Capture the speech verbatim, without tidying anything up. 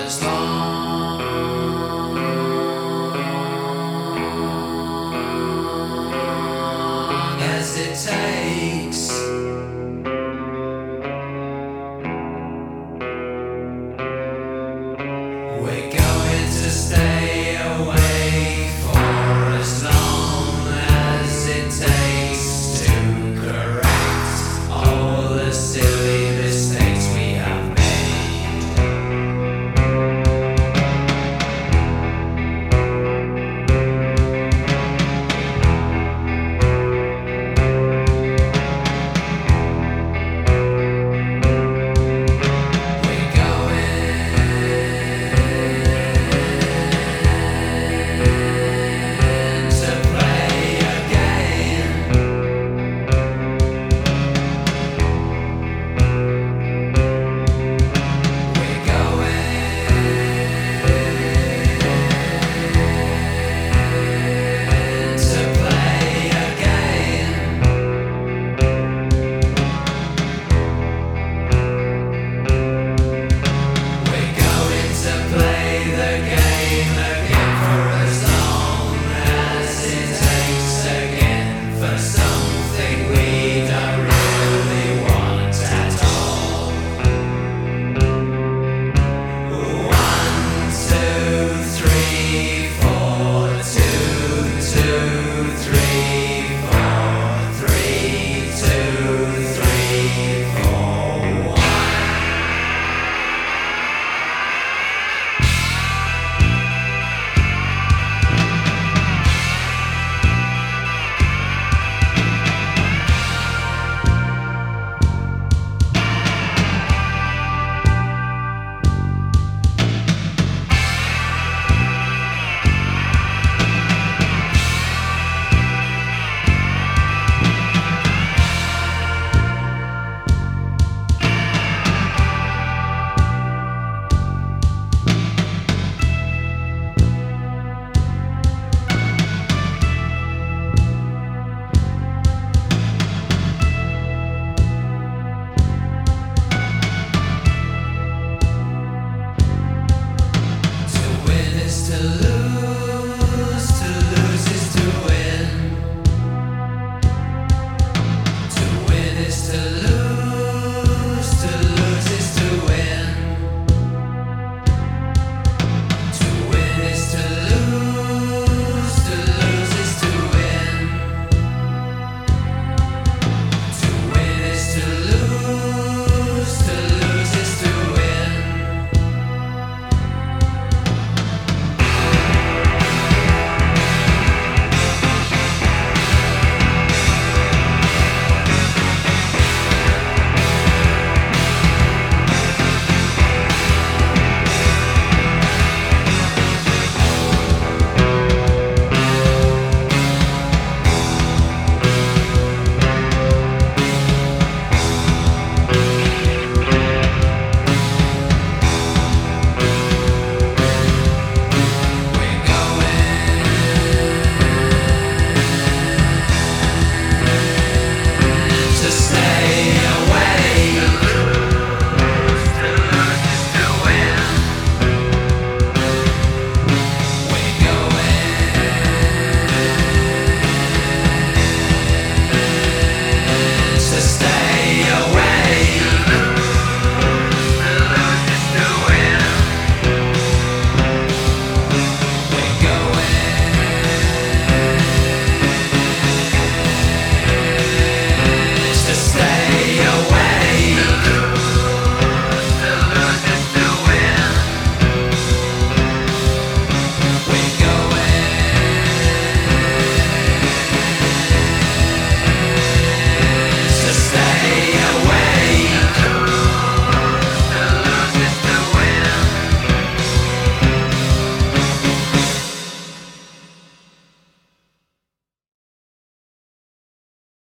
as long as it takes. We're going to stay away for as long as it takes to correct all the silly mistakes we have made. We're going to play again. We're going to play again. We're going to play the game again for as long as it takes again for something we don't really want at all. One, two, three, four, two, two, three, four, three, two, three, four, one. To win is to lose.